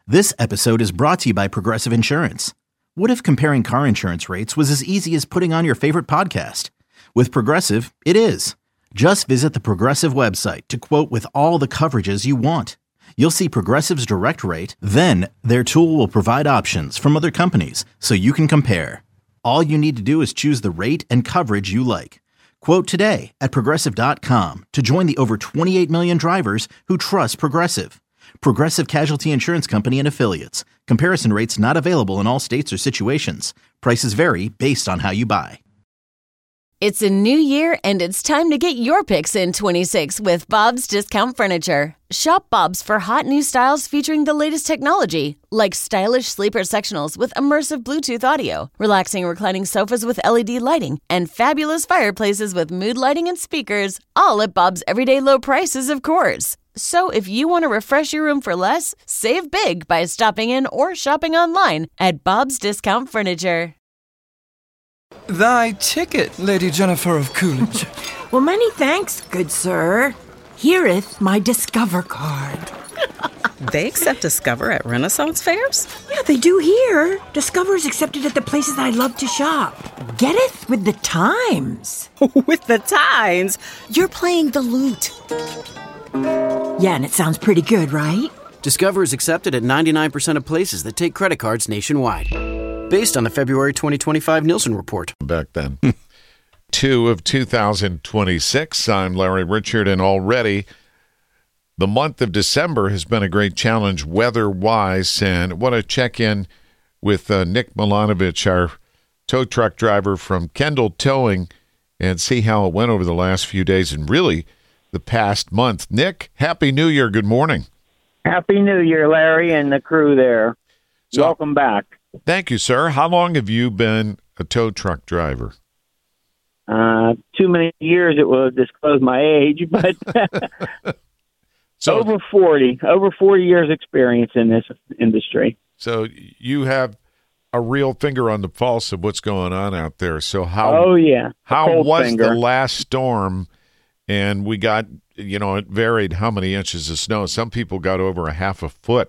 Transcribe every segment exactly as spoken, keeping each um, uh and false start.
This episode is brought to you by Progressive Insurance. What if comparing car insurance rates was as easy as putting on your favorite podcast? With Progressive, it is. Just visit the Progressive website to quote with all the coverages you want. You'll see Progressive's direct rate, then their tool will provide options from other companies so you can compare. All you need to do is choose the rate and coverage you like. Quote today at progressive dot com to join the over twenty-eight million drivers who trust Progressive. Progressive Casualty Insurance Company and Affiliates. Comparison rates not available in all states or situations. Prices vary based on how you buy. It's a new year, and it's time to get your picks in twenty-six with Bob's Discount Furniture. Shop Bob's for hot new styles featuring the latest technology, like stylish sleeper sectionals with immersive Bluetooth audio, relaxing reclining sofas with L E D lighting, and fabulous fireplaces with mood lighting and speakers, all at Bob's everyday low prices, of course. So if you want to refresh your room for less, save big by stopping in or shopping online at Bob's Discount Furniture. Thy ticket, Lady Jennifer of Coolidge. Well, many thanks, good sir. Hereeth my Discover card. They accept Discover at Renaissance fairs? Yeah, they do here. Discover is accepted at the places I love to shop. Getteth with the times. With the times? You're playing the lute. Yeah, and it sounds pretty good, right? Discover is accepted at ninety-nine percent of places that take credit cards nationwide. Based on the February twenty twenty-five Nielsen report. Back then. two of two thousand twenty-six. I'm Larry Richard, and already the month of December has been a great challenge weather-wise. And I want to check in with uh, Nick Milanovich, our tow truck driver from Kendall Towing, and see how it went over the last few days and really the past month. Nick, Happy New Year. Good morning. Happy New Year, Larry, and the crew there. So, welcome back. Thank you, sir. How long have you been a tow truck driver? Uh, too many years it will disclose my age, but so, over forty. Over forty years experience in this industry. So you have a real finger on the pulse of what's going on out there. So how? Oh yeah. How was finger. the last storm? And we got, you know, it varied how many inches of snow. Some people got over a half a foot.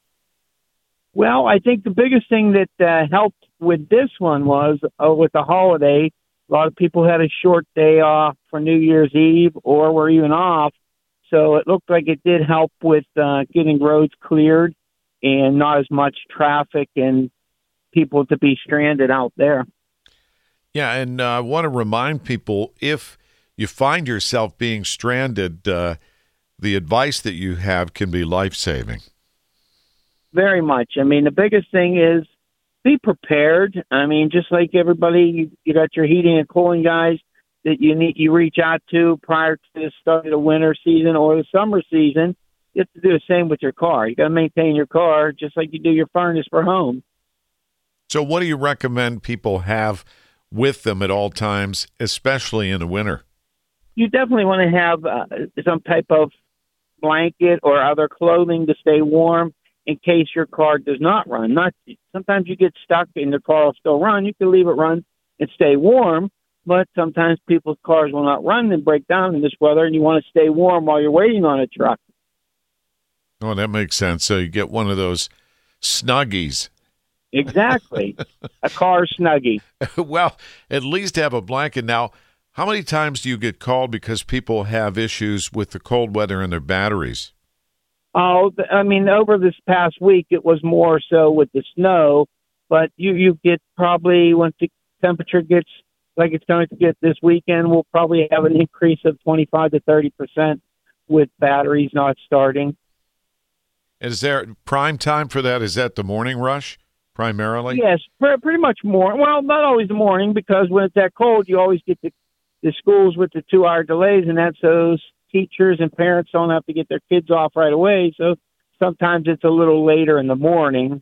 Well, I think the biggest thing that uh, helped with this one was uh, with the holiday, a lot of people had a short day off for New Year's Eve or were even off. So it looked like it did help with uh, getting roads cleared and not as much traffic and people to be stranded out there. Yeah, and I uh, want to remind people, if you find yourself being stranded, uh, the advice that you have can be life-saving. Very much. I mean, the biggest thing is be prepared. I mean, just like everybody, you, you got your heating and cooling guys that you need you reach out to prior to the start of the winter season or the summer season. You have to do the same with your car. You got to maintain your car just like you do your furnace for home. So what do you recommend people have with them at all times, especially in the winter? You definitely want to have uh, some type of blanket or other clothing to stay warm in case your car does not run. Not sometimes you get stuck and the car will still run. You can leave it run and stay warm, but sometimes people's cars will not run and break down in this weather, and you want to stay warm while you're waiting on a truck. Oh, that makes sense. So you get one of those Snuggies. Exactly. A car Snuggie. Well, at least have a blanket. Now, how many times do you get called because people have issues with the cold weather and their batteries? Oh, I mean, over this past week, it was more so with the snow, but you, you get probably, once the temperature gets like it's going to get this weekend, we'll probably have an increase of twenty-five to thirty percent with batteries not starting. Is there prime time for that? Is that the morning rush primarily? Yes, pretty much more. Well, not always the morning, because when it's that cold, you always get the, the schools with the two-hour delays, and that's those teachers and parents don't have to get their kids off right away. So sometimes it's a little later in the morning.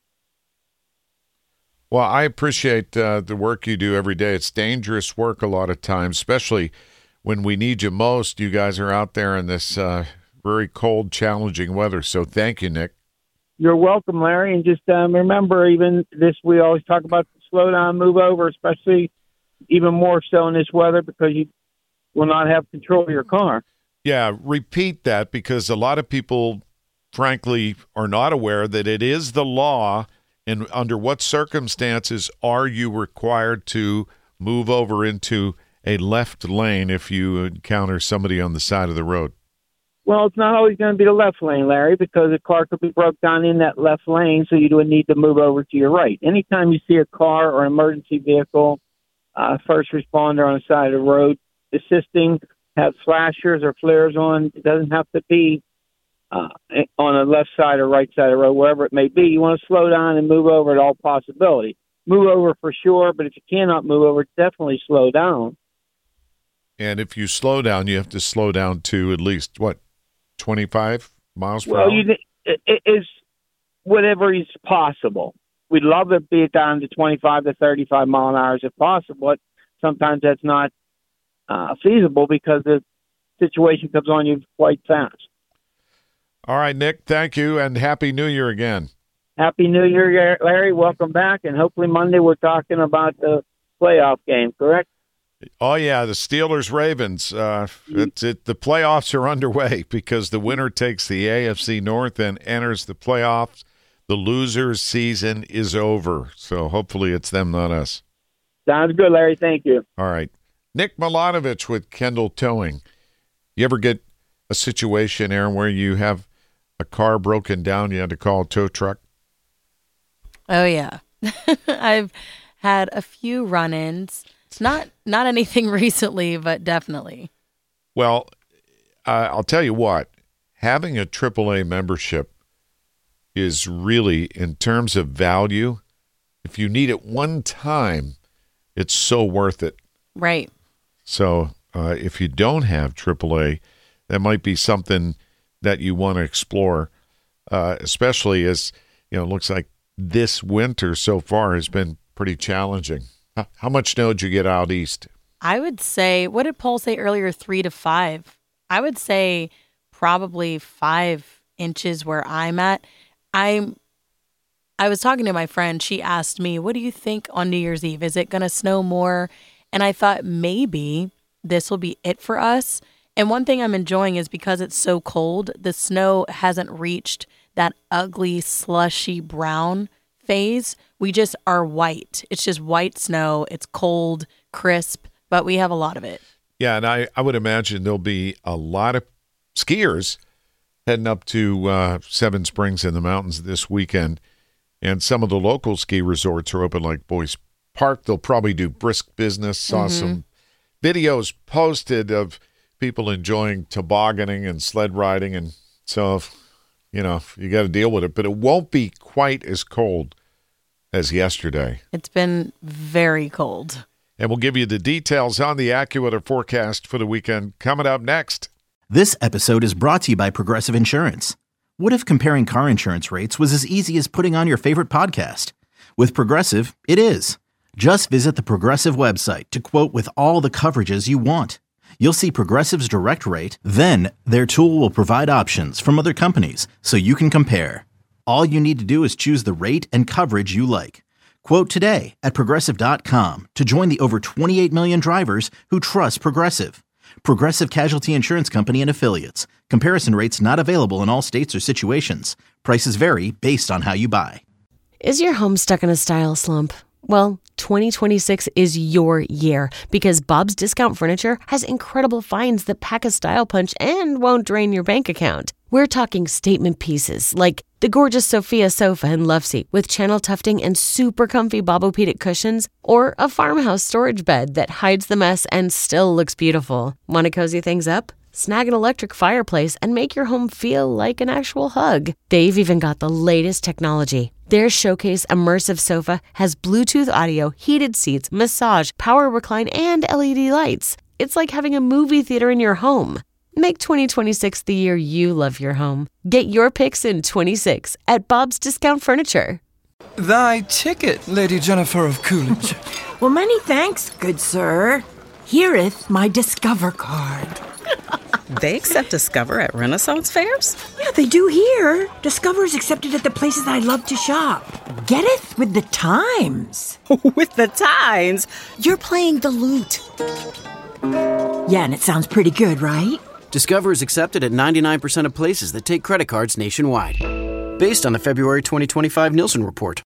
Well, I appreciate uh, the work you do every day. It's dangerous work a lot of times, especially when we need you most. You guys are out there in this uh, very cold, challenging weather. So thank you, Nick. You're welcome, Larry. And just um, remember, even this, we always talk about the slow down, move over, especially even more so in this weather, because you will not have control of your car. Yeah, repeat that, because a lot of people frankly, are not aware that it is the law, and under what circumstances are you required to move over into a left lane if you encounter somebody on the side of the road? Well, it's not always going to be the left lane, Larry, because a car could be broke down in that left lane, so you would need to move over to your right. Anytime you see a car or an emergency vehicle, uh, first responder on the side of the road assisting, have flashers or flares on, it doesn't have to be uh, on the left side or right side of the road, wherever it may be. You want to slow down and move over at all possibility. Move over for sure, but if you cannot move over, definitely slow down. And if you slow down, you have to slow down to at least, what, twenty-five miles per well, hour? You, it, it is whatever is possible. We'd love to be down to twenty-five to thirty-five mile an hour if possible, but sometimes that's not uh, feasible because the situation comes on you quite fast. All right, Nick, thank you, and Happy New Year again. Happy New Year, Larry. Welcome back, and hopefully Monday we're talking about the playoff game, correct? Oh, yeah, the Steelers-Ravens. Uh, it's it, the playoffs are underway because the winner takes the A F C North and enters the playoffs. The loser's season is over, so hopefully it's them, not us. Sounds good, Larry. Thank you. All right. Nick Milanovich with Kendall Towing. You ever get a situation, Aaron, where you have a car broken down, you had to call a tow truck? Oh, yeah. I've had a few run-ins. Not not anything recently, but definitely. Well, uh, I'll tell you what. Having a triple A membership is really, in terms of value, if you need it one time, it's so worth it. Right. So uh, if you don't have triple A, that might be something that you want to explore, uh, especially as, you know, it looks like this winter so far has been pretty challenging. How much snow did you get out east? I would say, what did Paul say earlier, three to five? I would say probably five inches where I'm at. I'm, I was talking to my friend. She asked me, what do you think on New Year's Eve? Is it going to snow more? And I thought maybe this will be it for us. And one thing I'm enjoying is because it's so cold, the snow hasn't reached that ugly, slushy brown phase. We just are white. It's just white snow. It's cold, crisp, but we have a lot of it. Yeah, and I, I would imagine there'll be a lot of skiers heading up to uh, Seven Springs in the mountains this weekend. And some of the local ski resorts are open, like Boyce Park. They'll probably do brisk business. Saw mm-hmm. some videos posted of people enjoying tobogganing and sled riding. And so, you know, you got to deal with it. But it won't be quite as cold as yesterday. It's been very cold. And we'll give you the details on the AccuWeather forecast for the weekend coming up next. This episode is brought to you by Progressive Insurance. What if comparing car insurance rates was as easy as putting on your favorite podcast? With Progressive, it is. Just visit the Progressive website to quote with all the coverages you want. You'll see Progressive's direct rate, then their tool will provide options from other companies so you can compare. All you need to do is choose the rate and coverage you like. Quote today at Progressive dot com to join the over twenty-eight million drivers who trust Progressive. Progressive Casualty Insurance Company and Affiliates. Comparison rates not available in all states or situations. Prices vary based on how you buy. Is your home stuck in a style slump? Well, twenty twenty-six is your year because Bob's Discount Furniture has incredible finds that pack a style punch and won't drain your bank account. We're talking statement pieces like the gorgeous Sophia sofa and love seat with channel tufting and super comfy Bobopedic cushions, or a farmhouse storage bed that hides the mess and still looks beautiful. Want to cozy things up? Snag an electric fireplace and make your home feel like an actual hug. They've even got the latest technology. Their Showcase Immersive Sofa has Bluetooth audio, heated seats, massage, power recline, and L E D lights. It's like having a movie theater in your home. Make twenty twenty-six the year you love your home. Get your picks in twenty-six at Bob's Discount Furniture. Thy ticket, Lady Jennifer of Coolidge. Well, many thanks, good sir. Hereeth my Discover card. They accept Discover at Renaissance fairs? Yeah, they do here. Discover is accepted at the places I love to shop. Getteth with the times. With the times? You're playing the lute. Yeah, and it sounds pretty good, right? Discover is accepted at ninety-nine percent of places that take credit cards nationwide. Based on the February twenty twenty-five Nielsen report.